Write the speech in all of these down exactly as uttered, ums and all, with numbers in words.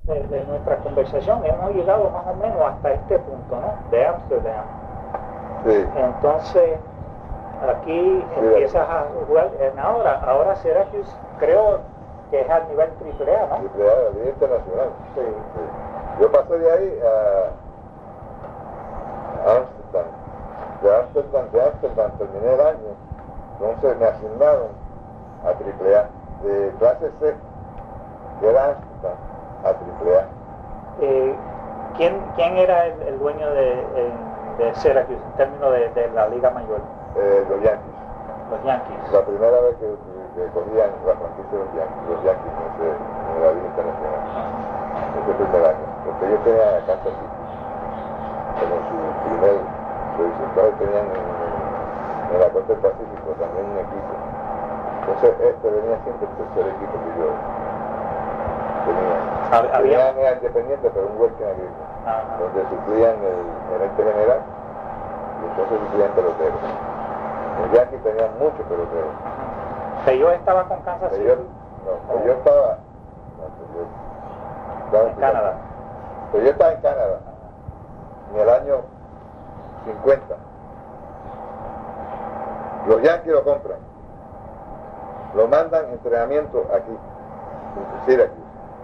de, de nuestra conversación hemos llegado más o menos hasta este punto, ¿no? De Ámsterdam. Sí. Entonces, aquí Sí, empiezas a jugar en ahora. Ahora Syracuse creo que es al nivel triple A, ¿no? Triple A, la Liga Internacional. Sí. Sí. Yo pasé de ahí a Ámsterdam. De Ámsterdam, de Ámsterdam terminé el año. Entonces me asignaron a triple A. De clase C, que era Ámsterdam, a triple A. Eh, ¿quién, ¿Quién era el, el dueño de, eh, de Syracuse en términos de, de la Liga Mayor? Eh, los Yankees. Los Yankees. La primera vez que, que cogían la franquicia de los Yankees, los Yankees en, ese, en la Liga Internacional. Ese primer año. Porque ellos tenían a Kansas City como su primer revisión. Entonces tenían en, en la costa del Pacífico también un equipo. Entonces este venía siempre el tercer equipo que yo tenía. ¿Había? Tenían era independiente, pero un working agreement, Ajá. donde suplían el gerente general y entonces suplían peloteros. Los Yankees tenían muchos peloteros. Yo estaba con Kansas City. Yo, no, yo estaba, no, yo estaba En Canadá. Pero yo estaba en Canadá en el año cincuenta. Los Yankees lo compran, lo mandan entrenamiento aquí, en Syracuse.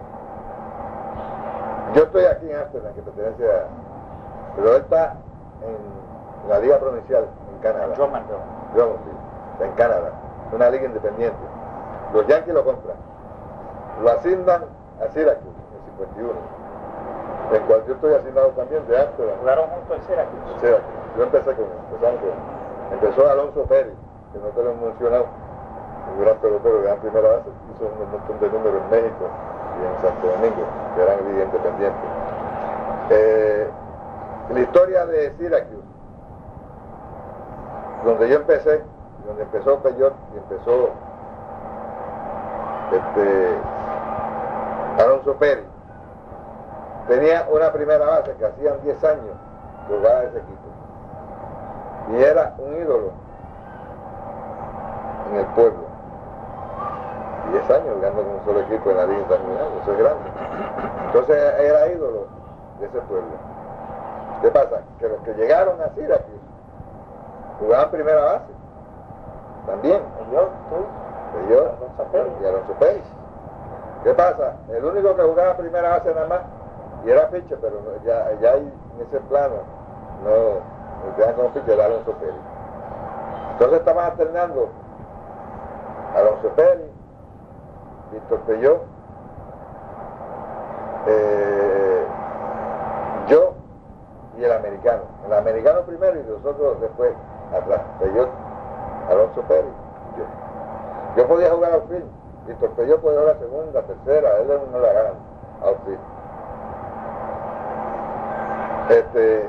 Yo estoy aquí en Ámsterdam, que pertenece a... Pero él está en la Liga Provincial, en Canadá. Drummondville. Drummondville, está en Canadá, una liga independiente. Los Yankees lo compran, lo asignan a Syracuse, en cincuenta y uno, en cual yo estoy asignado también de Ámsterdam. Jugaron juntos en Syracuse. Syracuse. Yo empecé con, empezamos con, empezó Alonso Pérez, que no te lo he mencionado, un gran pelotero que era en primera base, hizo un montón de números en México y en Santo Domingo, que eran liga independiente. Eh, la historia de Syracuse, donde yo empecé, donde empezó Peyot y empezó este, Alonso Pérez, tenía una primera base que hacían diez años que jugaba ese equipo y era un ídolo en el pueblo. diez años jugando con un solo equipo en la Liga Internacional, eso es grande. Entonces era ídolo de ese pueblo. ¿Qué pasa? Que los que llegaron a Syracuse jugaban primera base también. Yo, tú, Yo Alonso Pérez. y Alonso Pérez. ¿Qué pasa? El único que jugaba primera base nada más, y era pitcher, pero no, ya, ya en ese plano, no, no tenían como pitcher, era Alonso Pérez. Entonces estaban alternando Alonso Pérez, Víctor Peyot, eh, yo y el americano. El americano primero y nosotros después atrás. Peyot, Alonso Pérez, yo. Yo podía jugar outfield, Víctor Peyot podía jugar segunda, tercera, él no la ganan outfield. Este,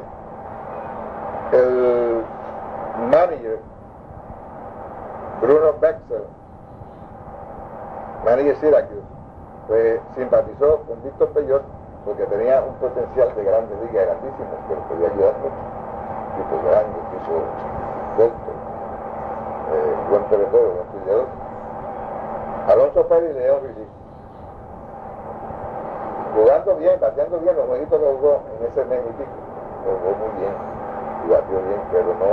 el manager, Bruno Bexel, manager Syracuse, pues simpatizó con Víctor Peyot porque tenía un potencial de grandes ligas grandísimo, que lo podía ayudar mucho. Tipo grande, tipo Bolton, eh, buen pelotero, buen pillador. Alonso Pérez y León Rilly, jugando bien, bateando bien, los jueguitos que jugó en ese mes y pico, lo jugó muy bien y batió bien, pero no,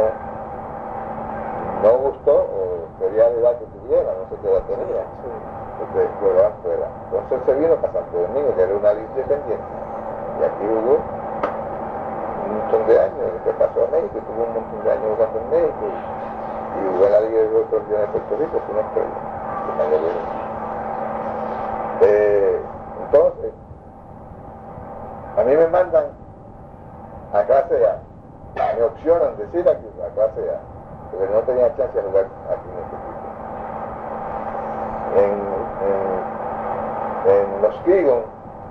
no gustó o quería la edad que tuviera, no sé qué edad tenía, porque jugaban fuera. Entonces se vino para Santo Domingo, que era una liga independiente, y aquí jugó un montón de años, después pasó a México, y tuvo un montón de años jugando en México, y jugó en la liga de otros días de Puerto Rico, fue una estrella. Eh, entonces, a mí me mandan a clase A, me opcionan de Syracuse a clase A, porque no tenía chance de jugar aquí en este equipo. En, en, en los Kegon,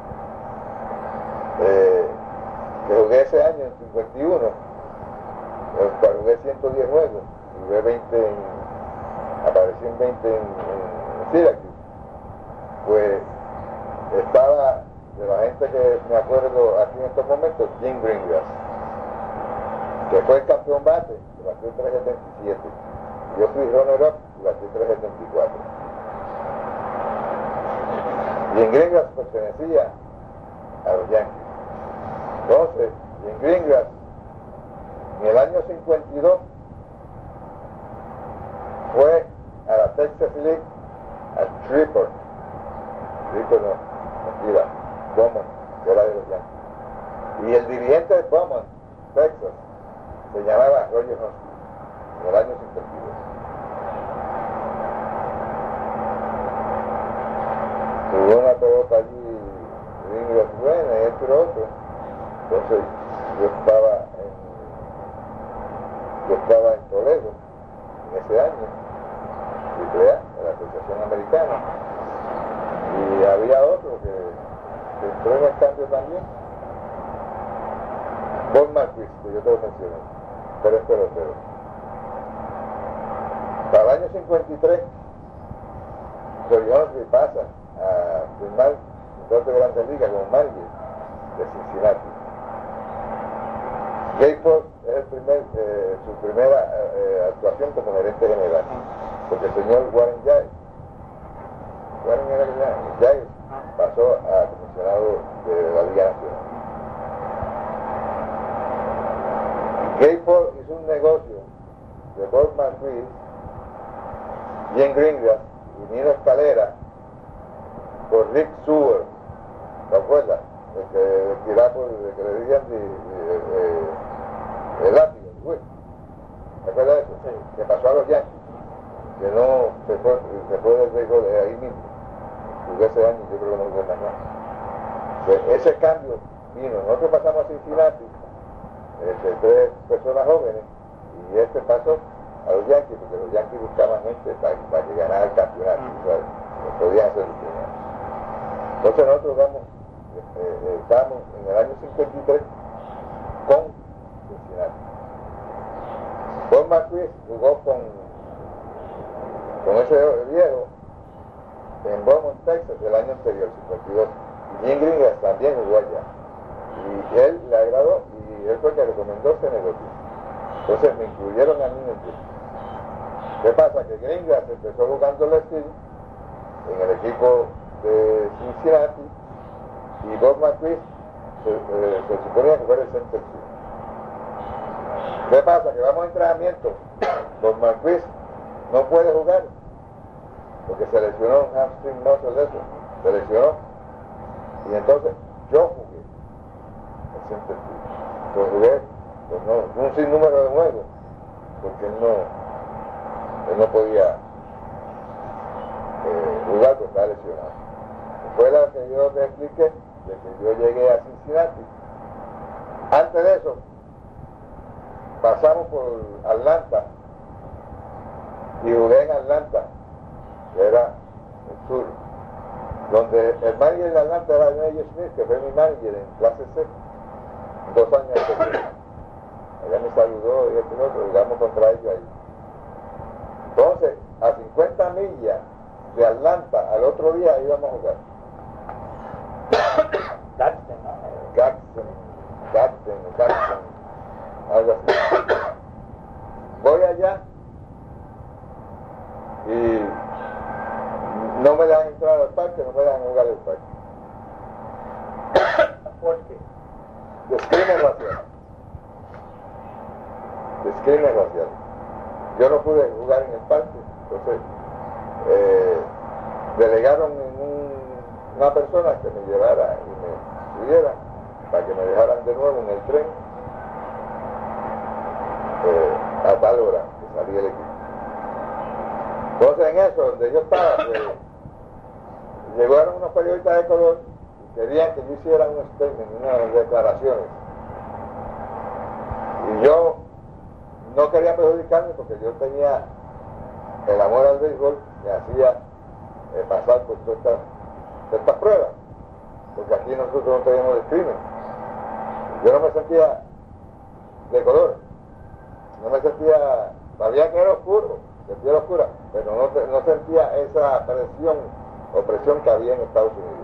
eh, que jugué ese año en cincuenta y uno, eh, jugué ciento diez juegos, jugué veinte en aparecí en veinte en, en Syracuse, pues estaba, de la gente que me acuerdo aquí en estos momentos, Jim Greengrass, que fue el campeón bate, que batió tres setenta y siete. Yo fui runner-up y batí tres setenta y cuatro. Jim Greengrass pertenecía a los Yankees. Entonces, y en Greengrass, en el año cincuenta y dos, fue a la Texas League a Shreveport. Shreveport no, mentira, Beaumont, que era de los Yankees. Y el dirigente de Beaumont, Texas, se llamaba Roger Hoskin, en el año cincuenta y dos. Tuvo una pelota allí, Greengrass buena, y esto y lo otro. Entonces, yo estaba en, yo estaba en Toledo, en ese año, triple A, de la Asociación Americana, y había otro que, que entró en el cambio también, Bob Marquis, que yo te lo mencioné, tres peloteros. Para el año cincuenta y tres, Roger Hoskin pasa a firmar un contrato de Grandes Ligas como manager de Cincinnati. Gayford es el primer, eh, su primera eh, actuación como gerente general, porque el señor Warren Giles, Warren era que llama, Giles pasó a comisionado de la Liga Nacional. Gayford hizo un negocio de Bob Marquis, Jim Greengrass y Nino Escalera por Rick Sewell, ¿te acuerdas? El que tiraba por el que le decían de, de, de, de, el látigo, güey. ¿Te acuerdas de eso? Sí. Que pasó a los Yankees, que no se fue, se fue del béisbol de ahí mismo. Jugó ese año, yo creo que no jugó más nada. Pues ese cambio vino. Nosotros pasamos a Cincinnati, este, tres personas jóvenes, y este pasó a los Yankees, porque los Yankees buscaban gente para, para que ganara el campeonato, ¿sabes? No podían hacer el campeonato. Entonces nosotros vamos, eh, eh, estamos en el año cincuenta y tres con Cincinnati. Bob Marquis jugó con, con ese viejo en Beaumont, Texas, el año anterior, cincuenta y dos. Y Jim Greengrass también jugó allá. Y él le agradó y él fue el que recomendó ese negocio. Entonces me incluyeron a mí en el equipo. ¿Qué pasa? Que Greengrass empezó jugando el estilo en el equipo de Cincinnati y Bob Marquis se, eh, se suponía que fuera el center field. ¿Qué pasa? Que vamos a entrenamiento. Bob Marquis no puede jugar porque se lesionó un hamstring muscle de eso, se lesionó, y entonces yo jugué el center field. Pues jugué pues no, un sinnúmero de juegos porque él no él no podía eh, jugar porque estaba lesionado. Fue la que yo te expliqué de que yo llegué a Cincinnati. Antes de eso pasamos por Atlanta y jugué en Atlanta, que era el sur, donde el manager de Atlanta era Neil Smith, que fue mi manager en clase C dos años antes. Ella me saludó y este y otro, jugamos contra ellos ahí. Entonces, a cincuenta millas de Atlanta, al otro día íbamos a jugar. Gadsden, ¿no? Gadsden, Gadsden, Gadsden, algo así. Voy allá y no me dejan entrar al parque, no me dejan jugar al parque. ¿Por qué? Discrimen racial. Discrimen racial. Yo no pude jugar en el parque, entonces eh, delegaron en un, una persona que me llevara y me subiera para que me dejaran de nuevo en el tren eh, a tal hora que salía el equipo. Entonces en eso, donde yo estaba, pues, llegaron unos periodistas de color y querían que yo hiciera un statement, unas declaraciones. Y yo no quería perjudicarme porque yo tenía el amor al béisbol, me hacía eh, pasar por todas estas, estas pruebas, porque aquí nosotros no teníamos discrimen. Yo no me sentía de color, no me sentía, sabía que era oscuro, sentía la oscura, pero no, te, no sentía esa presión o presión que había en Estados Unidos.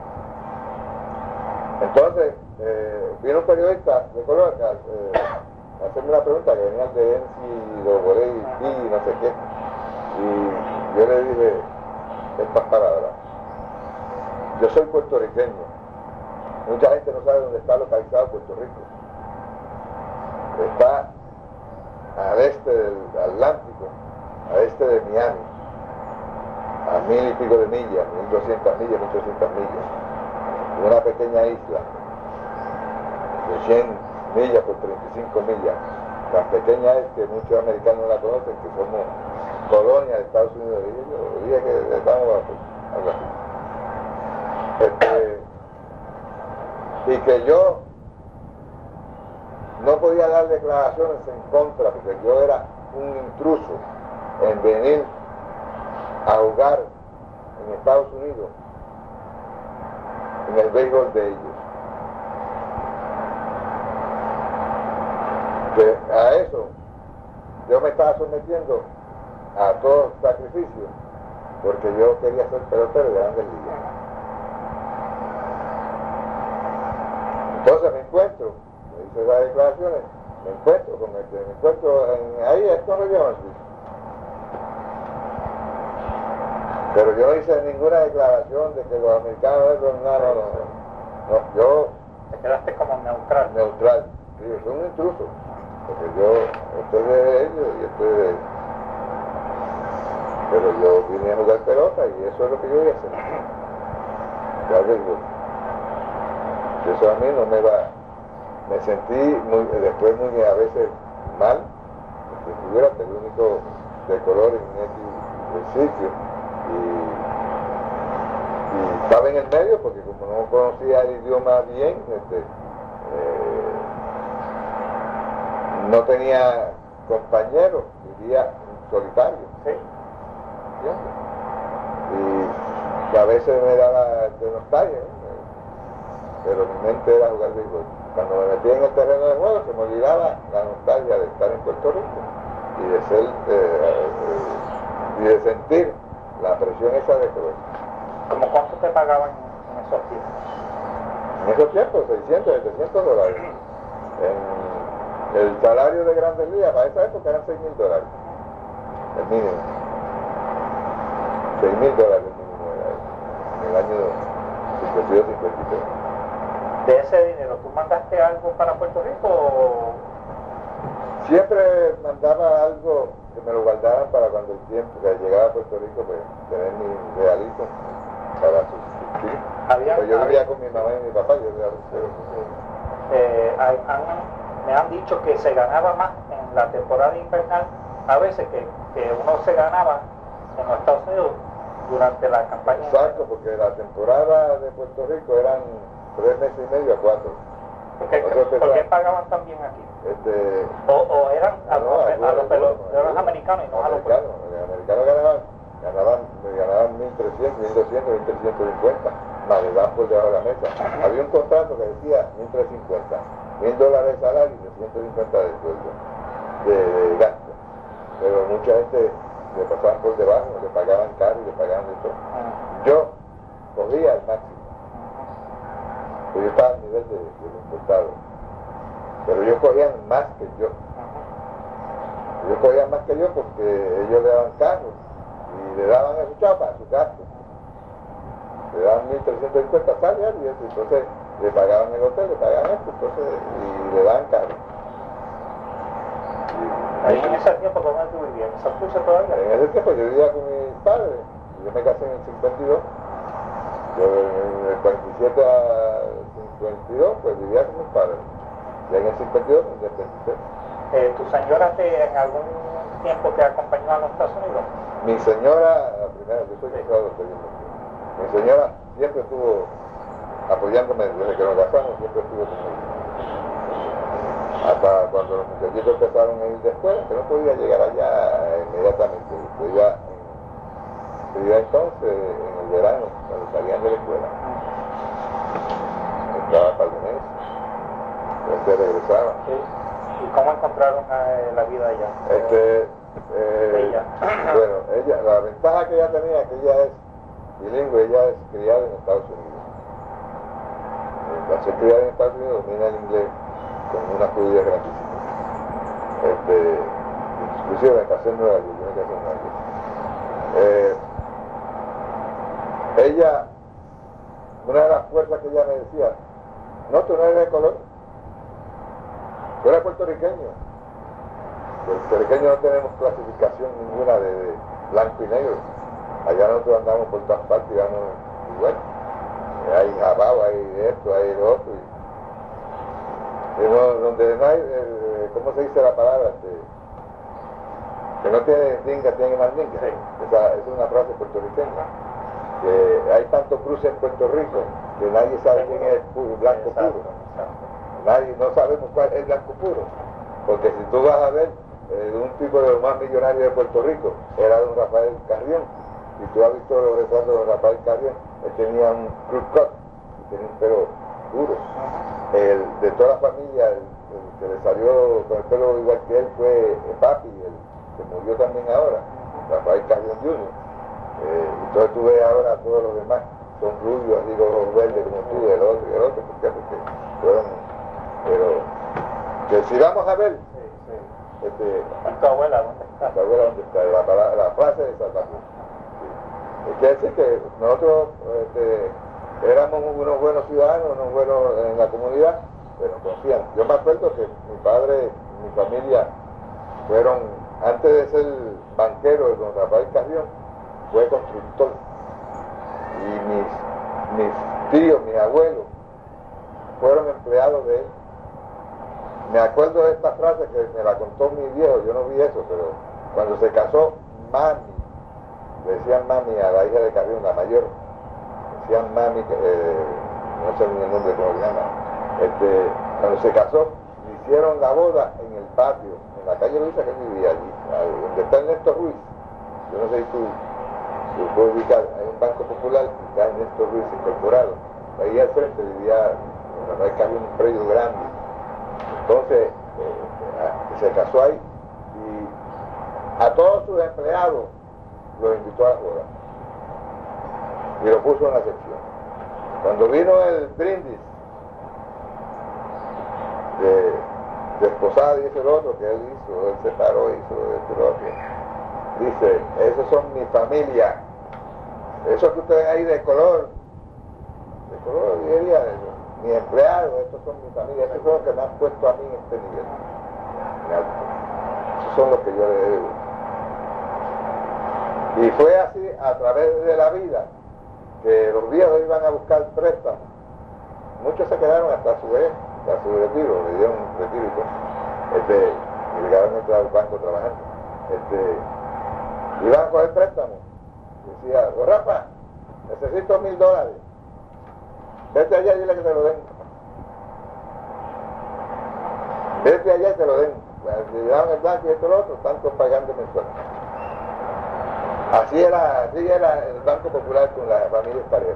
Entonces, eh, vino un periodista de color a, eh, a hacerme una pregunta que venía de N C A A y no sé qué, y yo le dije estas palabras: yo soy puertorriqueño, Mucha gente no sabe dónde está localizado Puerto Rico. Está al este del Atlántico, al este de Miami, a mil y pico de millas, mil doscientas millas, mil trescientas millas, una pequeña isla de cien millas por treinta y cinco millas. Tan pequeña es que muchos americanos no la conocen, que somos colonia de Estados Unidos. Y yo dije que estamos algo así. Este, y que yo no podía dar declaraciones en contra, porque yo era un intruso en venir a jugar en Estados Unidos en el béisbol de ellos. Que a eso yo me estaba sometiendo a todo sacrificio porque yo quería ser pelotero de Grandes Ligas. Entonces me encuentro, me hice esas declaraciones, me encuentro con el que me encuentro en, ahí es con Jones. Pero yo no hice ninguna declaración de que los americanos no, no, no, no, no, yo te quedaste como neutral. Neutral, sí, yo soy un intruso, porque yo estoy de ellos y estoy de ellos. Pero yo vine a jugar pelota y eso es lo que yo voy a hacer. Ya digo, eso a mí no me va. Me sentí muy, después muy a veces mal, porque figúrate, el único de color en ese sitio. Y, y estaba en el medio porque como no conocía el idioma bien, este, eh, no tenía compañeros, vivía solitario. Sí. Y a veces me daba de nostalgia, ¿no? Pero mi mente era jugar béisbol. Cuando me metí en el terreno de juego se me olvidaba la nostalgia de estar en Puerto Rico y de ser eh, eh, y de sentir la presión esa de color. ¿Cómo cuánto te pagaban en esos tiempos? En esos tiempos, seiscientos, setecientos dólares. En el salario de Grandes Ligas para esa época eran seis mil dólares. El mínimo. seis mil dólares el mínimo era en el año cincuenta y dos cincuenta y tres. ¿De ese dinero tú mandaste algo para Puerto Rico o...? Siempre mandaba algo que me lo guardaran para cuando el tiempo que llegaba a Puerto Rico, pues tener mi realito para subsistir. Pues yo vivía con mi mamá y mi papá, yo vivía eh, han, me han dicho que se ganaba más en la temporada invernal, a veces que, que uno se ganaba en los Estados Unidos durante la campaña. Exacto, porque la temporada de Puerto Rico eran tres meses y medio a cuatro. ¿Por qué, ¿por qué pagaban tan bien aquí? Este, o, o eran a, no, a, a, a los peloteros americanos americanos y no a los americanos. Los americanos ganaban, ganaban, ganaban mil trescientos, mil doscientos, mil trescientos cincuenta, más le dan por debajo de la mesa. Había un contrato que decía mil trescientos cincuenta, mil dólares de salario y trescientos cincuenta de sueldo, de, de gasto. Pero mucha gente le pasaban por debajo, le pagaban caro y le pagaban de todo. Yo cogía el máximo. Yo estaba al nivel de, de los importados, pero ellos cogían más que yo. Ellos cogían más que yo porque ellos le daban carros y le daban a su chapa, a su gasto. Le daban mil trescientos cincuenta salarios y eso, entonces le pagaban el hotel, le pagaban esto, entonces, y le daban carros. Ahí en ese tiempo, ¿dónde tú vivías? ¿En Santurce todavía? En ese tiempo yo vivía con mis padres, yo me casé en el cincuenta y dos. Yo en el cuarenta y siete a cincuenta y dos, pues vivía con mis padres. Y en el cincuenta y dos, en el setenta y seis. Eh, ¿Tu señora te, en algún tiempo te acompañó a los Estados Unidos? Mi señora, la primera, yo soy casado, sí. Mi señora siempre estuvo apoyándome desde que nos casamos, siempre estuvo conmigo. Hasta cuando los muchachitos empezaron a ir de escuela, que no podía llegar allá inmediatamente. Yo iba, yo iba entonces en el verano, cuando salían de la escuela. Entraba para el mes, después regresaba. Sí. ¿Y cómo encontraron eh, la vida allá? Este, eh, ella. Bueno, ella, la ventaja que ella tenía es que ella es bilingüe, ella es criada en Estados Unidos. Al ser criada en Estados Unidos domina el inglés con una fluidez grandísima. Este, inclusive me casé en Nueva York, yo me casé en Nueva York. Eh, ella, una de las fuerzas que ella me decía No, tú no eres de color. Tú eres puertorriqueño. Los puertorriqueños no tenemos clasificación ninguna de, de blanco y negro. Allá nosotros andamos por todas partes y vamos igual. Hay jabao, hay esto, hay lo otro. Y, y no, donde no hay, eh, ¿cómo se dice la palabra? Este, que no tiene dinga, tiene mandinga. Sí. Esa, esa es una frase puertorriqueña. Que hay tantos cruces en Puerto Rico que nadie sabe quién es el puro, blanco Exacto, puro. exacto. Nadie, no sabemos cuál es el blanco puro. Porque si tú vas a ver, eh, un tipo de los más millonarios de Puerto Rico era don Rafael Carrión. Y tú has visto los retratos de don Rafael Carrión, él tenía un cruz cut, tenía un pelo duro. El, de toda la familia, el, el que le salió con el pelo igual que él fue el papi, el que murió también ahora, Rafael Carrión junior Eh, entonces tú ves ahora a todos los demás, son rubios, digo, ojos verdes como tú, el otro y el otro, ¿por qué? Porque fueron, pero, que si vamos a ver, Sí, sí. este, ¿Y tu abuela dónde está? la abuela dónde está, la, la, la frase de Salvador. Sí. Quiere decir que nosotros este, éramos unos buenos ciudadanos, unos buenos en la comunidad, pero confían. Yo me acuerdo que mi padre, mi familia, fueron, antes de ser banquero de don Rafael Carrión, fue constructor. Y mis, mis tíos, mis abuelos, fueron empleados de él. Me acuerdo de esta frase que me la contó mi viejo, yo no vi eso, pero cuando se casó, mami, le decían mami a la hija de Carrión, la mayor, decían mami, eh, no sé ni el nombre cómo se llama, este, cuando se casó, le hicieron la boda en el patio, en la calle Luisa que él vivía allí, donde está Ernesto Ruiz. Yo no sé si tú, tú puedes ubicar, hay un banco popular y está Ernesto Ruiz incorporado. Ahí al frente vivía Rafael Carrión, un predio grande. Entonces, eh, se casó ahí y a todos sus empleados los invitó a la boda y lo puso en la sección. Cuando vino el brindis de, de esposada y ese otro que él hizo, él se paró, hizo esto y lo otro, dice, esos son mi familia, esos que ustedes ven ahí de color, de color, yo diría, mis empleados, estos son mi familia, estos son los que me han puesto a mí en este nivel. Esos son los que yo le debo. Y fue así a través de la vida que los viejos iban a buscar préstamos. Muchos se quedaron hasta su vez, hasta su retiro, le dieron un retiro y todo. Este, y llegaron a entrar al banco trabajando. Este, iban a coger préstamos. Decía, oh, Rafa, necesito mil dólares. Vete allá y dile que te lo den. Vete allá y te lo den. Le daban el banco y esto y lo otro, tanto pagando mensual. Así era, así era el Banco Popular con las familias parejas.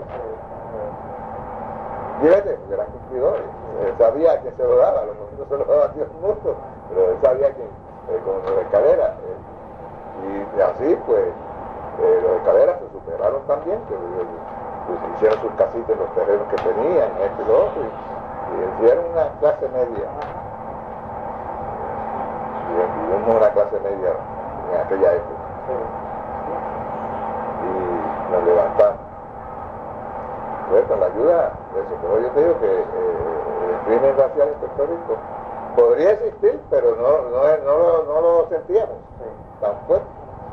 Fíjate, porque eran cumplidores. Él sabía a quién se lo daba, a lo mejor no se lo daba a Dios mucho, pero él sabía que, eh, con los escaleras. Eh, y así, pues, eh, los escaleras se superaron también, que eh, pues, hicieron sus casitas en los terrenos que tenían, esto y lo otro, y, y hicieron una clase media. Y vivimos una clase media en aquella época. Y nos levantamos. Pues con la ayuda de eso, pero yo te digo que eh, el crimen racial en Puerto Rico podría existir, pero no, no, no, lo, no lo sentíamos tan fuerte.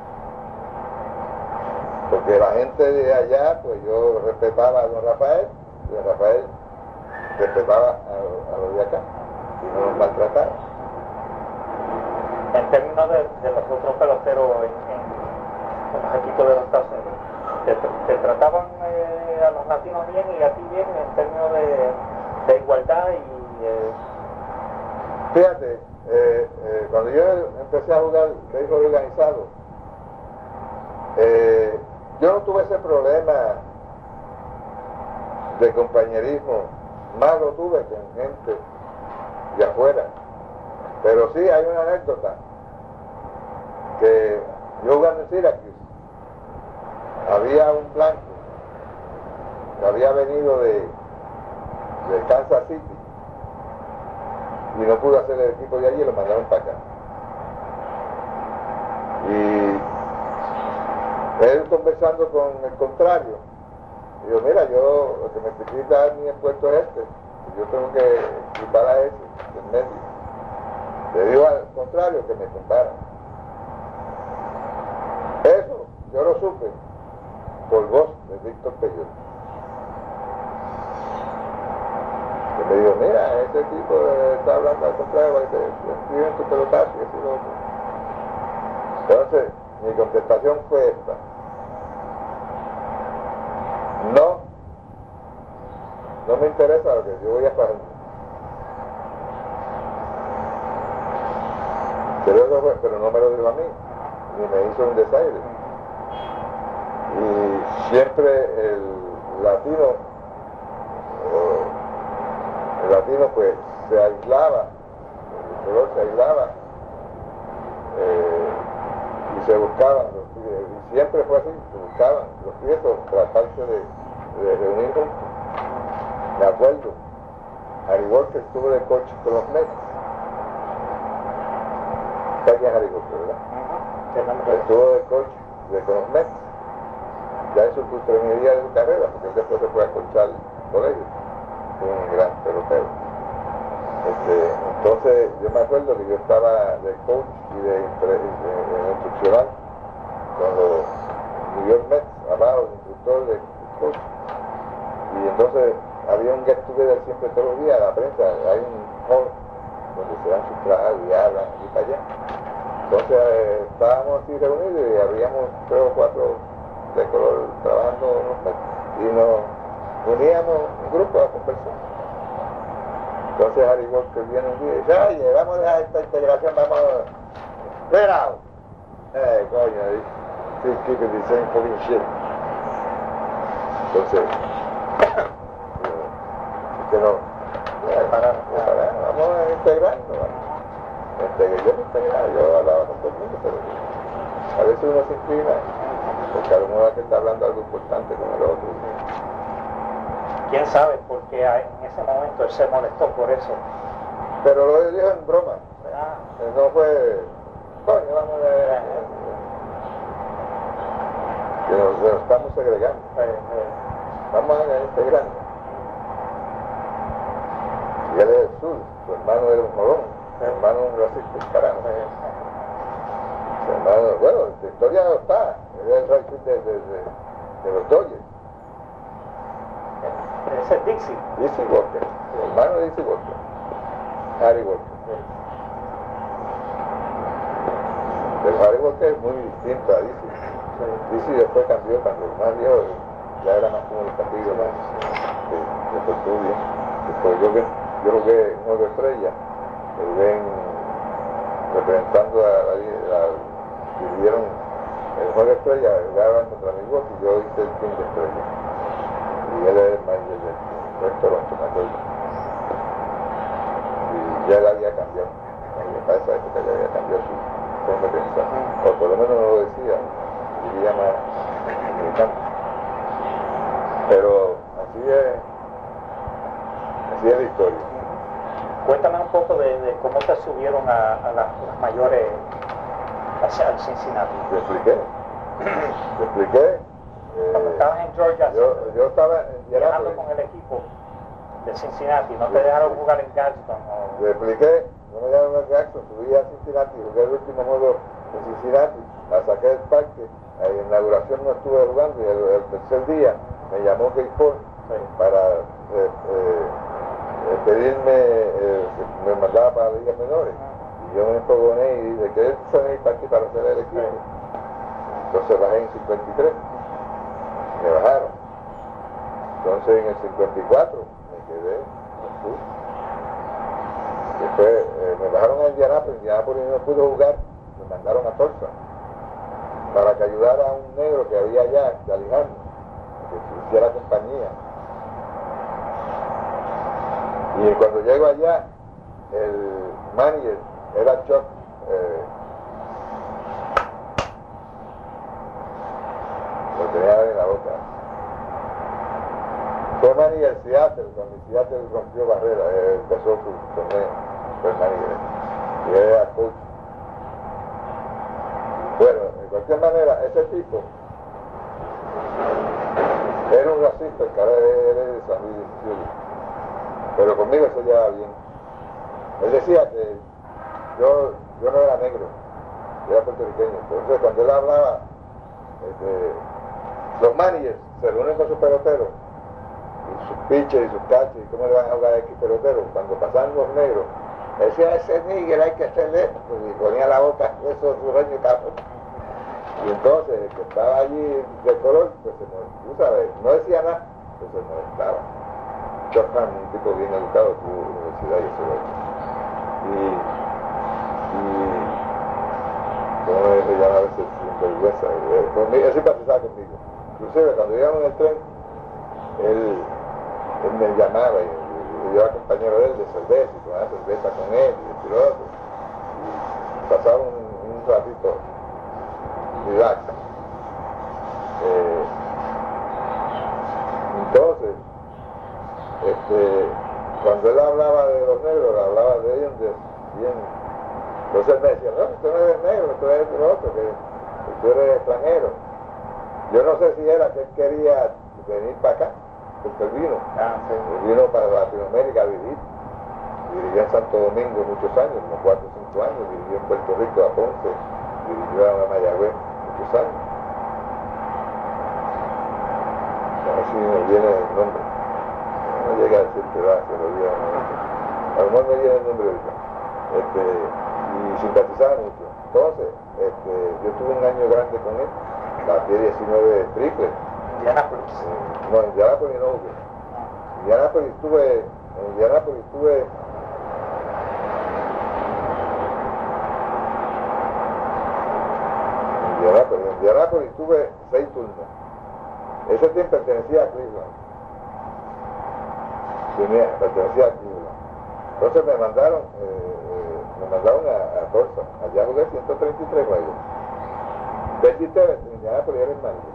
Porque la gente de allá, pues yo respetaba a don Rafael, y don Rafael respetaba a, a los de acá, y no nos maltrataba. En términos de, de los otros peloteros en, en, en los equipos de los Estados Unidos, ¿te, te trataban eh, a los latinos bien y a ti bien en términos de, de igualdad y... Eh... Fíjate, eh, eh, cuando yo empecé a jugar béisbol organizado, eh, yo no tuve ese problema de compañerismo, más lo tuve con gente de afuera. Pero sí hay una anécdota, que yo jugando en Syracuse, había un blanco que había venido de, de Kansas City y no pudo hacer el equipo de allí y lo mandaron para acá. Y él conversando con el contrario, digo, mira, yo lo que me quita mi impuesto es este, yo tengo que quitar a ese del medio. Le digo al contrario que me comparan. Eso yo lo supe por voz de Víctor Peyot. Que me dijo, mira, ese tipo está hablando al contrario, que te escriben tu pelotazo y así lo otro. Entonces, mi contestación fue esta. No, no me interesa lo que yo voy a hacer. Pero, eso fue, pero no me lo dijo a mí, ni me hizo un desaire. Y siempre el latino, el latino pues se aislaba, el color se aislaba, eh, y se buscaban, los, y siempre fue así, se buscaban los piezos, tratarse de, de reunir juntos. Me acuerdo, Harry Walker estuvo de coche con los Mets. ¿Está aquí en Harry Walker, verdad? Estuvo de coche de con los Mets, ya en su ultramedia de su carrera, porque él después se fue a colchar por ellos. Fue un gran pelotero. Este, entonces, yo me acuerdo que yo estaba de coach y de, de, de, de instruccional con los New York Mets, abajo, el instructor de coach. Y entonces había un get together siempre todos los días, la prensa, hay un hall donde se dan sus trabajos y hablan y para allá. Entonces eh, estábamos así reunidos y habíamos tres o cuatro de color trabajando y nos uníamos un grupo a conversar. Entonces Harry Walker viene un día y dice, oye, vamos a dejar esta integración, vamos a... Clear out. Eh, coño, sí, keep it the same fucking shit. Entonces, que no, para, para, vamos a integrarnos, este, que yo me integraba, yo hablaba con todo el mundo, pero a veces uno se inclina, porque a lo mejor que está hablando algo importante con el otro. ¿Quién sabe? Porque en ese momento él se molestó por eso. Pero lo dijo en broma, Ah. no fue, coño, vamos a ver, que nos, nos estamos segregando, Eh, eh. vamos a integrarnos. Y él es del sur, su hermano era un jodón, su hermano un racista carajo. Su hermano, bueno, la historia no está, él es el racista de, de, de, de los Dodgers. Ese es Dixie. Dixie Walker, su hermano de Dixie Walker, Harry Walker. Pero Harry Walker es muy distinto a Dixie. Dixie después cambió, cuando el más viejo ya era más comunicativo, más de, de estudio. Después yo que Yo jugué nueve estrellas, el ven representando a la, la dividieron el juego de estrellas, jugaban contra Milwaukee y yo hice el team de estrellas. Y él es el manager del restaurante, me acuerdo. Y ya él había cambiado, para esa época ya había cambiado su forma de pensar, o por lo menos no lo decía, diría más militante. Pero así es, así es la historia. Cuéntame un poco de, de cómo te subieron a, a las, las mayores hacia el Cincinnati. Te expliqué. Te expliqué. Cuando Eh, estabas en Georgia, yo, yo estaba en viajando Indianápolis. con el equipo de Cincinnati, no te dejaron jugar en Gadsden. O... Le expliqué, no me dejaron a Jackson, subí a Cincinnati, jugué el último juego en Cincinnati, la saqué del parque, en la inauguración no estuve jugando y el, el tercer día me llamó Kate Ford Sí. para eh, eh, eh, pedirme, eh, que me mandaba para ligas menores. Y yo me enfogoné y dije, ¿qué son el parque para hacer el equipo? Entonces bajé en cincuenta y tres, me bajaron. Entonces en el cincuenta y cuatro me quedé en el sur. Después eh, me bajaron a Indianápolis, Indianápolis no pudo jugar, me mandaron a Tulsa para que ayudara a un negro que había allá, de Alejandro, que hiciera compañía. Y cuando llego allá, el manager era Chuck, eh, lo tenía en la boca. Fue manager Seattle, cuando Seattle rompió barrera, eh, empezó su torneo, fue manager, y él era coach. Bueno, de cualquier manera, ese tipo era un racista, el cara era de San Luis Missouri. pero conmigo se llevaba bien. Él decía que yo, yo no era negro, era puertorriqueño. Entonces cuando él hablaba, este, los managers se reúnen con sus peloteros, y sus pitchers y sus catchers, y cómo le van a jugar a X peloteros. Cuando pasaban los negros, decía, ese nigger hay que hacerle esto, y ponía la boca, eso su reño cabrón. Y entonces el que estaba allí de color, pues se molestaba, tú sabes, no decía nada, pues se molestaba. Chopin, un tipo bien educado, tuvo universidad y eso. Y, y como se llama a veces sinvergüenza, él, él simpatizaba conmigo. Inclusive cuando íbamos en el tren, él, él me llamaba y yo era compañero de él de cerveza y tomaba cerveza con él y el otro. Y pasaba un, un ratito relax. Eh, entonces, este, cuando él hablaba de los negros, hablaba de ellos bien. Entonces él me decía, no, tú no eres negro, tú eres el otro, que, que tú eres extranjero. Yo no sé si era que él quería venir para acá, porque él vino. Ah, sí. Él vino para Latinoamérica a vivir. Vivió en Santo Domingo muchos años, como cuatro o cinco años, vivió en Puerto Rico, a Ponce, vivió a Mayagüez muchos años. A ver si me viene el nombre. No llega a decir que va, se lo olvida. A lo mejor me viene el nombre ahorita. Este, y simpatizaba mucho. Entonces, este, yo tuve un año grande con él, batí diecinueve triple. Indianápolis. Eh, no, en Indianápolis no jugué. En Indianápolis estuve, en Indianápolis estuve en Indianápolis, en Indianápolis tuve seis turnos. Ese team pertenecía a Cleveland. Tenía, pertenecía a Cleveland. Entonces me mandaron, eh, me mandaron a, a Tulsa. Allá jugué ciento treinta y tres juegos. Benji Tevez en Indianápolis era el manager.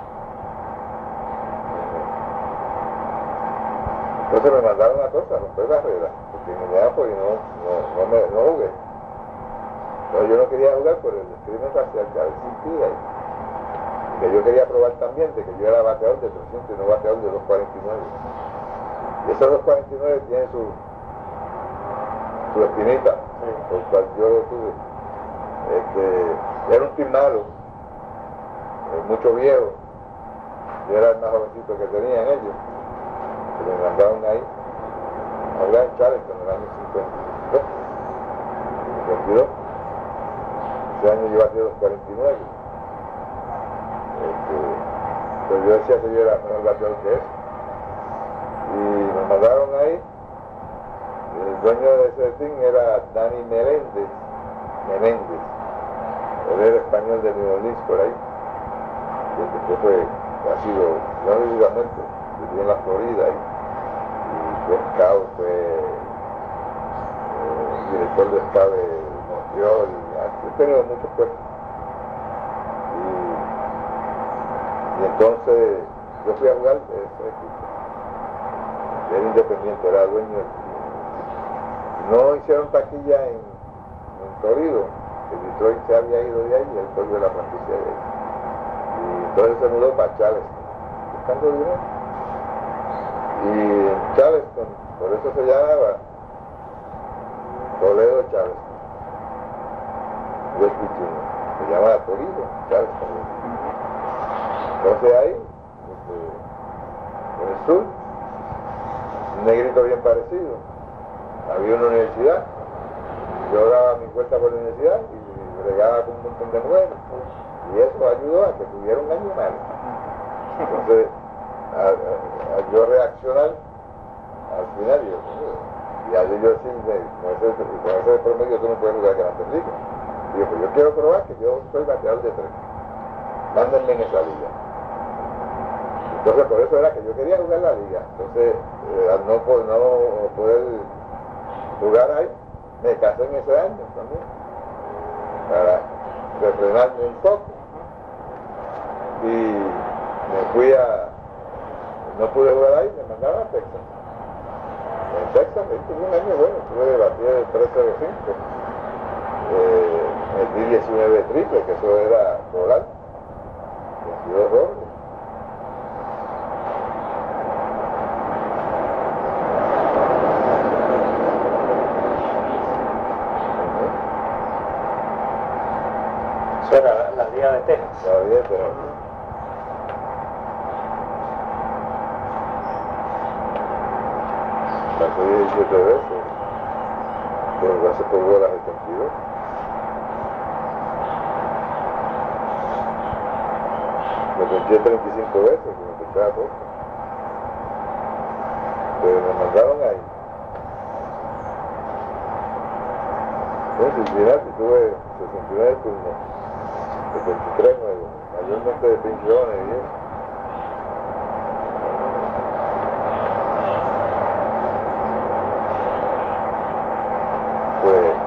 Entonces me mandaron a Tulsa a romper barreras, porque en Indianápolis no, no, no, me, no jugué. Entonces yo no quería jugar por el crimen racial que existía. Y que yo quería probar también de que yo era bateador de trescientos y no bateador de doscientos cuarenta y nueve. Y esos doscientos cuarenta y nueve tienen su, su espinita, sí, por cual yo lo tuve. Este, era un team malo, eh, mucho viejo. Yo era el más jovencito que tenían ellos. Que me mandaron ahí a jugar en Charleston en el año cincuenta y dos. cincuenta y dos. Ese año yo batí doscientos cuarenta y nueve. Este, pero yo decía que yo era mejor bateador que eso. Y me mandaron ahí. El dueño de ese team era Dani Meléndez. Menéndez. Él era español de New Orleans por ahí. Y después fue, ha sido, no le digo a muerto, vivió en la Florida y, y fue scout, fue eh, director de scout de Montreal, y ha tenido muchos puestos. Y entonces yo fui a jugar de ese equipo. Era independiente, era dueño del equipo. No hicieron taquilla en, en Torino, que Detroit se había ido de ahí y él volvió a la franquicia de ahí. Y entonces se mudó para Charleston, buscando dinero. Y en Charleston, por eso se llamaba Toledo Charleston. West Virginia. Se llamaba Toledo Charleston. Entonces ahí, este, en el sur, un negrito bien parecido, había una universidad, yo daba mi vuelta por la universidad y bregaba con un montón de nuevos, y eso ayudó a que tuviera un año malo. Entonces, a, a, a yo reaccionar al final, yo, y al yo decirle, con ese, con ese promedio tú no puedes jugar Grandes Ligas. Digo, pues yo quiero probar que yo soy bateador de tres, mándenme en esa liga. Entonces por eso era que yo quería jugar la liga. Entonces eh, al no, no poder jugar ahí, me casé en ese año también, para refrenarme un poco. Y me fui a, no pude jugar ahí, me mandaron a Texas. En Texas me tuve un año bueno, tuve batida de trece de cinco. Eh, metí diecinueve triple, que eso era volar. veintidós dobles. Liga de Texas. La Liga de Texas. La serie diecisiete veces. Pero ya se colgó las setenta y dos. Me pinché treinta y cinco veces, que me pinchaba poco. Pero me mandaron ahí. En Cincinnati tuve sesenta y nueve turnos, setenta y tres nuevos, mayormente de pensiones y eso. Pues,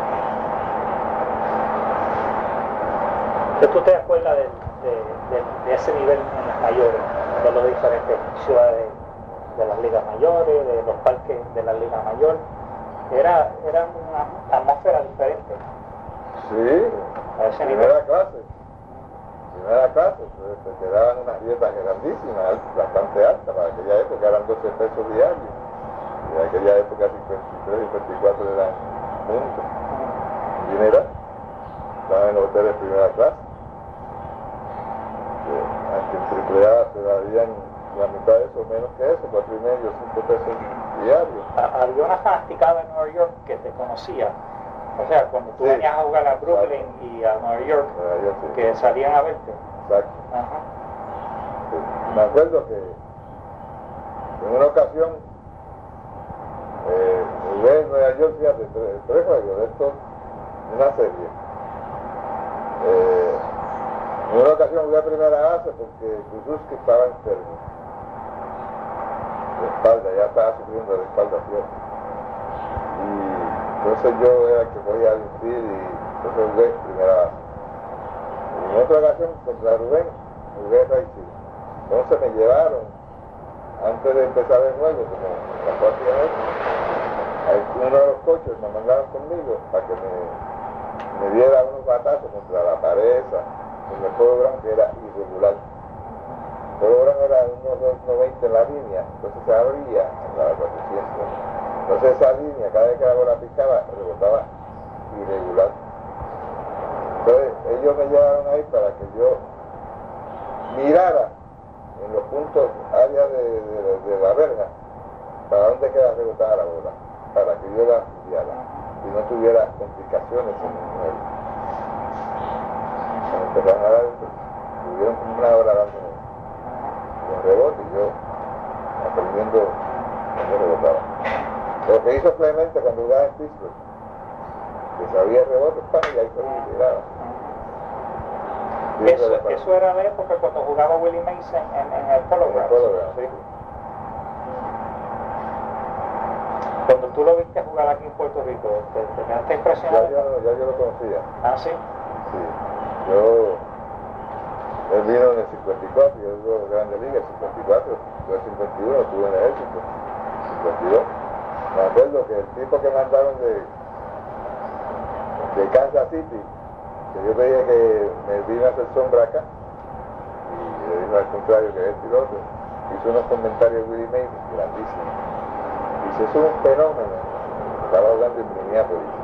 ¿Qué tú te acuerdas de, de, de, de ese nivel en las mayores, de las diferentes ciudades de las ligas mayores, de los parques de la liga mayor? Era, era una atmósfera diferente. sí, A ese primera nivel. clase, primera clase, pues, te quedaban unas dietas grandísimas, alt- bastante altas, para aquella época eran doce pesos diarios, y en aquella época cincuenta y tres y cincuenta y cuatro eran juntos, dinero, estaban en los hoteles de primera clase, que aunque en triple A te darían la mitad de eso, menos que eso, cuatro y medio, cinco pesos diarios. A- Había una fanaticada en Nueva York que te conocía. O sea, cuando tú Sí. venías a jugar a Brooklyn y a Nueva York, Nueva York, sí. que salían a verte. Exacto. Ajá. Sí. Me acuerdo que en una ocasión eh, jugué en Nueva York, fíjate, tres, tres juegos de estos, una serie. Eh, en una ocasión jugué a primera base porque Kuzuski estaba enfermo. De espalda, ya estaba sufriendo de espalda fuerte. Y entonces yo era el que cogía el infield y entonces jugué primera base. Y en otra ocasión contra Rubén jugué right field. Entonces me llevaron, antes de empezar el juego, como las cuatro de la noche, uno de los coches me mandaron conmigo para que me, me diera unos batazos contra la pared esa, con el Polo Brown, que era irregular. El Polo Brown era unos dos noventa en la línea, entonces se abría en la cuatrocientos. Entonces esa línea, cada vez que la bola picaba, rebotaba irregular. Entonces ellos me llevaron ahí para que yo mirara en los puntos, áreas de, de, de la verja, para dónde queda rebotada la bola, para que yo la estudiara y no tuviera complicaciones en el. Cuando empezaron a dar, tuvieron como una hora dándome con rebote y yo aprendiendo cómo rebotaba. Lo que hizo Clemente cuando jugaba en Pittsburgh, que sabía el rebote, pan, y ahí fue y tiraba. Y Eso, era para- eso era la época cuando jugaba Willie Mason en, en el Polo en el Grounds. Polo Grounds, Sí. Cuando tú lo viste jugar aquí en Puerto Rico, ¿te, te quedaste Ya impresionado? yo, ya yo lo conocía. Ah, sí. Sí, yo, él vino en el cincuenta y cuatro, yo jugó en Grandes Ligas, cincuenta y cuatro, yo en el cincuenta y uno estuve en el ejército, cincuenta y dos. Me acuerdo que el tipo que mandaron de, de Kansas City, que yo veía que me vino a hacer sombra acá, y le dijo al contrario que es piloto, hizo unos comentarios de Willie Mays grandísimos. Dice, eso es un fenómeno. Estaba hablando en Minneapolis.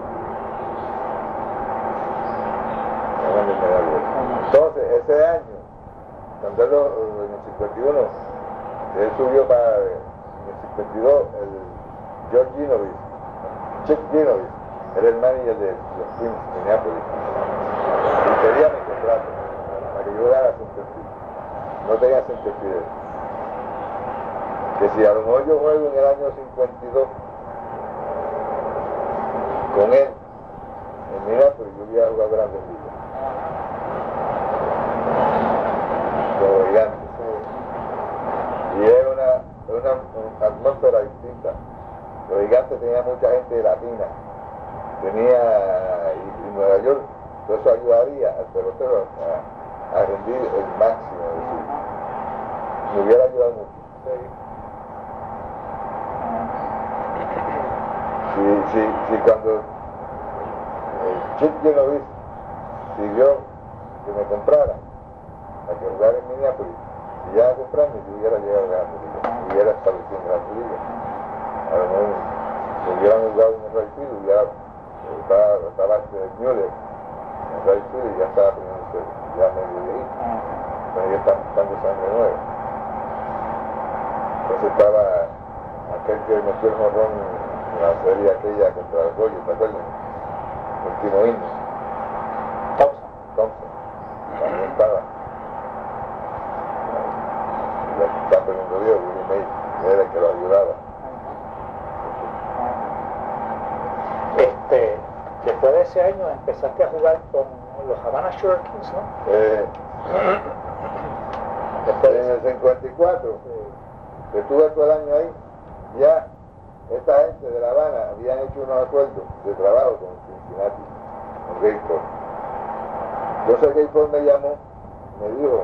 Entonces, ese año, cuando él, lo- en el cincuenta y uno, él subió para, en el cincuenta y dos, el George Ginovich, Chuck Ginovich, era el manager de los Twins de Minneapolis, y quería mi contrato, para que yo dara centerfield. No tenía centerfield. Que si a lo mejor yo juego en el año cincuenta y dos con él, en Minneapolis, yo voy a jugar Grandes Ligas. Como gigantes. Y es una, una, una atmósfera distinta. Los gigantes tenían mucha gente latina. Tenía, y, y Nueva York, todo eso ayudaría al pelotero a, a rendir el máximo de sí. Me hubiera ayudado mucho. Si, si, si cuando el Chip Genovich pidió que me comprara para que jugara en Minneapolis, si ya comprarme, yo hubiera llegado a Grandes Ligas, hubiera establecido en Grandes Ligas. A lo mejor me hubieran jugado en el right field, hubiera, estaba, estaba este Müller en el right field y ya estaba poniendo ya medio viejito, pero ellos están buscando sangre nueva. Entonces estaba aquel que metió el morrón en la serie aquella contra el Goyo, ¿te acuerdas? El último himno. Thompson. Thompson, también estaba. Y el está perdiendo Dios, Willie Mays, era el que lo ayudaba. Este, después de ese año empezaste a jugar con los Havana Sugar Kings, ¿no? Eh, Después de en ese- el cincuenta y cuatro, que estuve todo el año ahí, ya esta gente de La Habana habían hecho unos acuerdos de trabajo con Cincinnati, con Gay Ford. Entonces Gay Ford me llamó, me dijo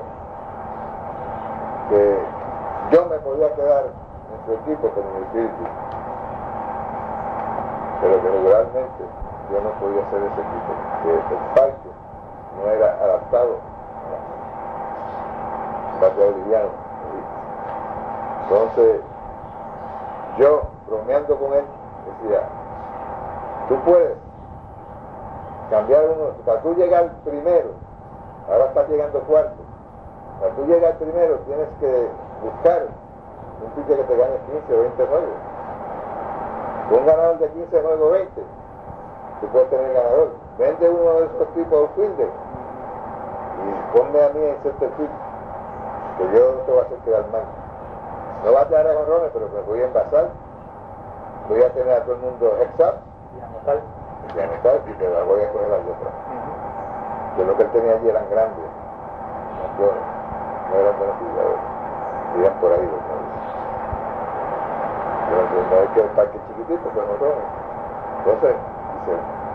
que yo me podía quedar en su equipo como mi espíritu, pero que regularmente yo no podía hacer ese equipo, que el parque no era adaptado al parque boliviano. Entonces, yo, bromeando con él, decía, tú puedes cambiar uno, para tú llegar primero, ahora estás llegando cuarto, para tú llegar primero tienes que buscar un pitcher que te gane quince o veinte juegos. Un ganador de quince juegos, veinte, tú puedes tener ganador. Vende uno de esos tipos de fielder y ponme a mí en center field, que yo te voy a hacer quedar mal. No va a tener agarrones, pero me voy a envasar. Voy a tener a todo el mundo hex-up y anotar. y anotar y te la voy a coger las letras. Que lo que él tenía allí eran grandes, campeones, no eran buenos jugadores. Iban por ahí los novios. Pero no es que el parque chiquitito, pues no todos. Entonces, dice,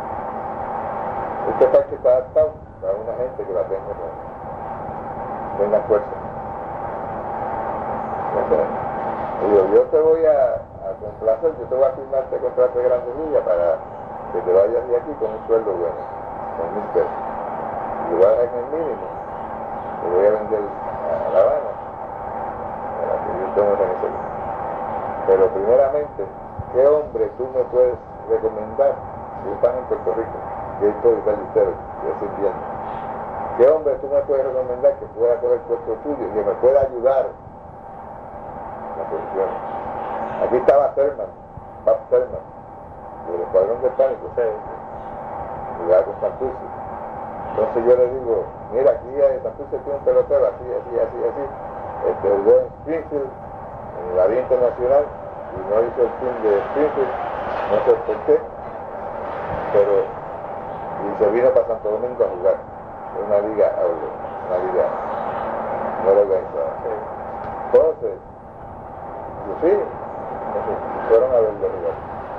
este parque está adaptado para una gente que la tenga, pues, tenga fuerza. Entonces, digo, yo te voy a, a complacer, yo te voy a firmar este contrato de Grandes Ligas para que te vayas de aquí con un sueldo bueno, con mil pesos. Y lo voy a dejar en el mínimo, te voy a vender a La Habana, para que yo tenga esa necesidad. Pero primeramente, ¿qué hombre tú me puedes recomendar si están en Puerto Rico? Que estoy Ballesteros, que es invierno. ¿Qué hombre tú me puedes recomendar que pueda coger el puesto tuyo y que me pueda ayudar en la posición? Aquí estaba Thurman, Bob Thurman, del Escuadrón de Pánico, jugaba con Santurce. Entonces yo le digo, mira, aquí Santurce tiene un pelotero así, así, así, así. Este, jugó en Springfield, en la Liga Internacional, y no hizo el team de Springfield, no sé por qué, pero y se vino para Santo Domingo a jugar. Una liga, una liga no organizada. Entonces, yo sí, entonces, fueron a verlo jugar.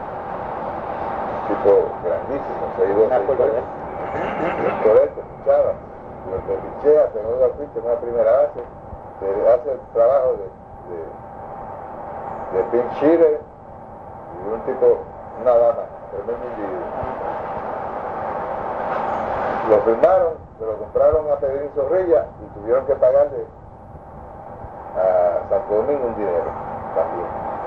Tipo grandísimo, se ha ido a por eso, escuchaba, lo que pichea, se no da pinche en una primera base, se hace el trabajo de, de, de pinch hitter y un tipo, una dama, tremendo individuo. Lo firmaron, se lo compraron a Pedrín Zorrilla y tuvieron que pagarle a Santo Domingo un dinero también.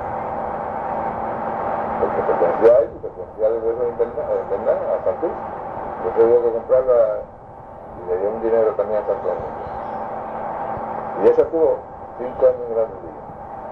Porque pertenecía a él y pertenecía al gobierno invernal, a Santurce. Entonces hubo que comprarlo a, y le dio un dinero también a Santo Domingo. Y ese tuvo cinco años en Grandes Ligas.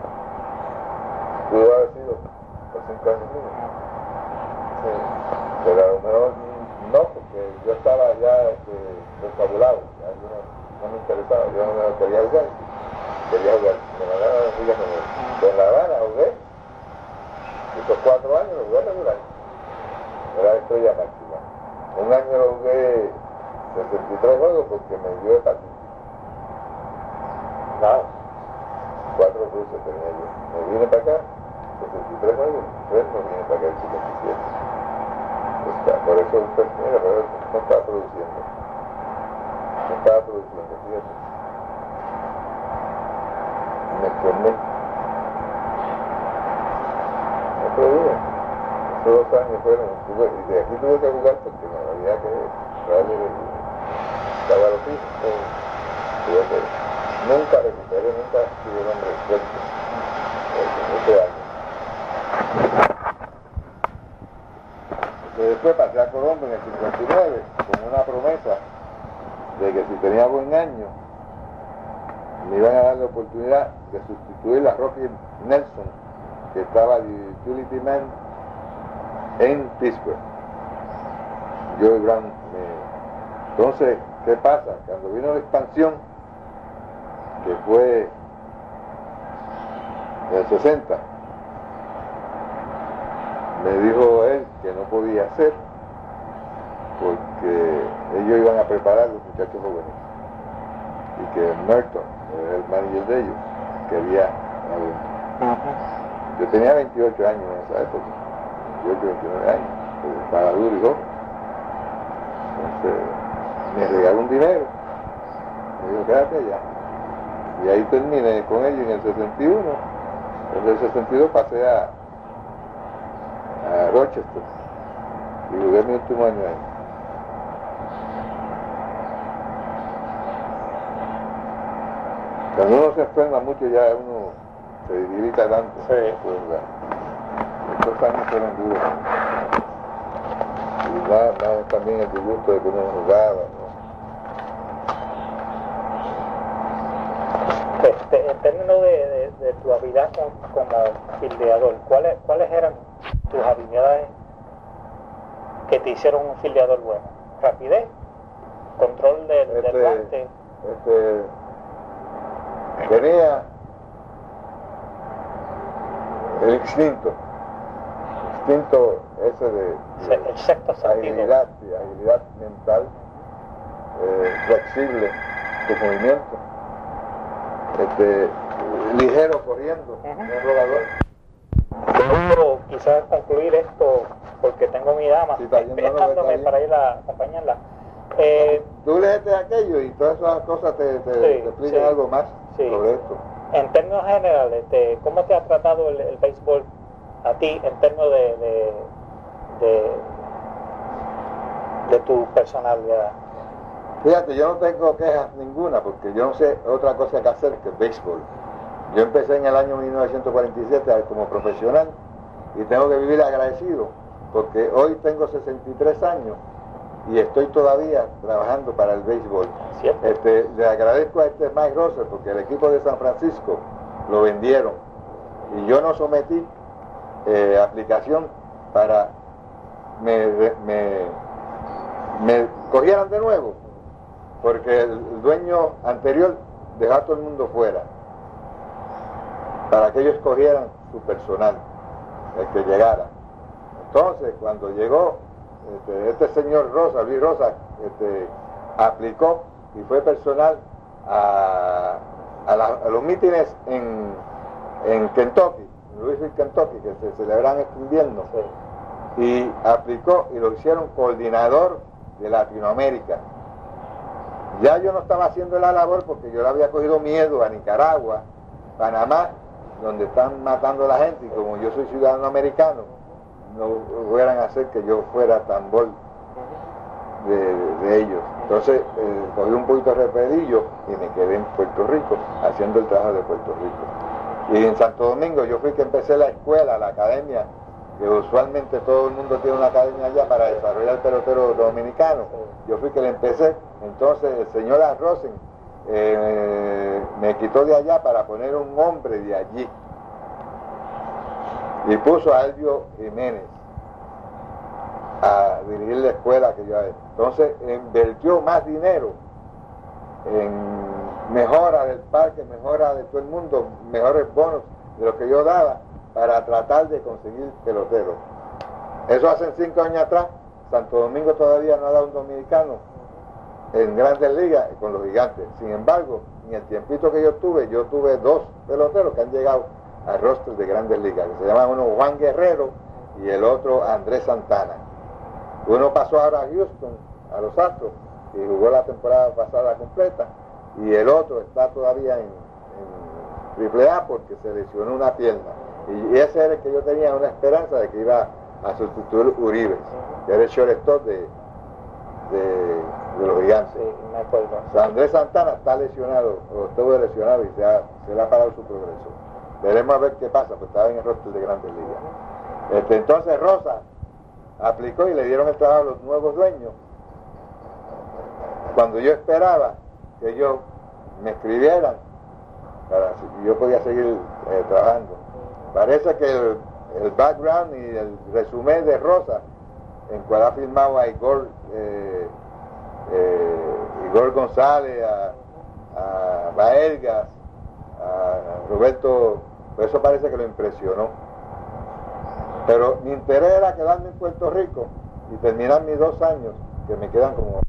Pudo haber sido por cinco años mismo. Sí. Pero a lo mejor no, porque yo estaba ya este, desfabulado, ya yo no, no me interesaba, yo no me quería jugar, quería jugar, me mandaron a las ligas menores. En La Habana jugué, estos cuatro años lo jugué regular, era estrella máxima. Un año lo jugué sesenta y tres juegos porque me dio hepatitis. Wow. Cuatro cruces tenía yo. Me vine para acá, sesenta y tres juegos, tres me vine para acá el cincuenta y siete. Está, por eso usted, mira, pero no estaba produciendo. No estaba produciendo, fíjate. Me enfermé. No produje. Esos dos años fueron, tuve, y de aquí tuve que jugar porque me había que darle el cabalotito. Tuve que, nunca recuperé, nunca tuve un hombre fuerte. Ese año. Después pasé a Colombia en el cincuenta y nueve con una promesa de que si tenía buen año, me iban a dar la oportunidad de sustituir a Rocky Nelson, que estaba de utility man en Pittsburgh. Joey Brown me... Entonces, ¿qué pasa? Cuando vino la expansión, que fue en el sesenta, me dijo él que no podía hacer porque ellos iban a preparar a los muchachos jóvenes y que Merton, el manager de ellos, quería a Yo tenía veintiocho años en esa época, veintiocho, veintinueve años, pues estaba duro y joven. Entonces me regaló un dinero, me dijo quédate allá, y ahí terminé con ellos en el sesenta y uno. En el sesenta y dos pasé a, a Rochester y jugué mi último año ahí. Cuando uno se enferma mucho ya uno se debilita tanto. Sí. Pues, estos años fueron duros. Y nada, nada también el disgusto de que uno jugaba, ¿no? Este, en términos de, de, de tu habilidad como, como fildeador, ¿cuáles, ¿cuáles eran tus habilidades que te hicieron un fildeador bueno? Rapidez, control del, Este, del guante. este, tenía el instinto, instinto ese de, de El sexto sentido. agilidad, sí, agilidad mental, eh, flexible de movimiento, este, ligero corriendo, Ujú. un rodador. Puedo quizás concluir esto porque tengo mi dama Sí, está bien, no, no, esperándome está bien. para ir a acompañarla. Eh, Tú lees aquello y todas esas cosas te, te, Sí, te explican sí, algo más sí. sobre esto. En términos generales, de ¿cómo te ha tratado el, el béisbol a ti en términos de, de, de, de tu personalidad? Fíjate, yo no tengo quejas ninguna porque yo no sé otra cosa que hacer que el béisbol. Yo empecé en el año mil novecientos cuarenta y siete como profesional y tengo que vivir agradecido porque hoy tengo sesenta y tres años y estoy todavía trabajando para el béisbol. ¿Cierto? Este, le agradezco a este Mike Rosser porque el equipo de San Francisco lo vendieron y yo no sometí eh, aplicación para me, me, me cogieran de nuevo porque el dueño anterior dejó a todo el mundo fuera para que ellos cogieran su personal, el que llegara. Entonces, cuando llegó este, este señor Rosa, Luis Rosa, este, aplicó y fue personal a, a, la, a los mítines en, en Kentucky, en Louisville, Kentucky, que se celebran este invierno, Sí. y aplicó y lo hicieron coordinador de Latinoamérica. Ya yo no estaba haciendo la labor porque yo le había cogido miedo a Nicaragua, Panamá, donde están matando a la gente, y como yo soy ciudadano americano, no fueran a hacer que yo fuera tambor de, de, de ellos. Entonces eh, cogí un poquito de repelillo y me quedé en Puerto Rico, haciendo el trabajo de Puerto Rico. Y en Santo Domingo yo fui que empecé la escuela, la academia, que usualmente todo el mundo tiene una academia allá para desarrollar el pelotero dominicano. Yo fui que la empecé, entonces el señor Arrosen eh, me quitó de allá para poner un hombre de allí y puso a Elvio Jiménez a dirigir la escuela que yo había. Entonces invirtió más dinero en mejora del parque, mejora de todo el mundo, mejores bonos de lo que yo daba para tratar de conseguir peloteros. Eso hace cinco años atrás. Santo Domingo todavía no ha dado un dominicano en Grandes Ligas con los Gigantes. Sin embargo, en el tiempito que yo tuve, yo tuve dos peloteros que han llegado al roster de Grandes Ligas, que se llaman uno Juan Guerrero y el otro Andrés Santana. Uno pasó ahora a Houston, a los Astros, y jugó la temporada pasada completa, y el otro está todavía en, en triple A porque se lesionó una pierna. Y ese era el que yo tenía una esperanza de que iba a sustituir Uribe, que era el shortstop de, de, de los Gigantes. Sí, me acuerdo. O sea, Andrés Santana está lesionado, o estuvo lesionado y se, ha, se le ha parado su progreso. Veremos a ver qué pasa, pues estaba en el roster de Grandes Ligas. Este, entonces Rosa aplicó y le dieron el trabajo a los nuevos dueños. cuando yo esperaba que ellos me escribieran, para, yo podía seguir eh, trabajando. Parece que el, el background y el resumen de Rosa, en cual ha firmado a Igor, eh, eh, Igor González, a, a Baelgas, a Roberto, pues eso parece que lo impresionó. Pero mi interés era quedarme en Puerto Rico y terminar mis dos años, que me quedan como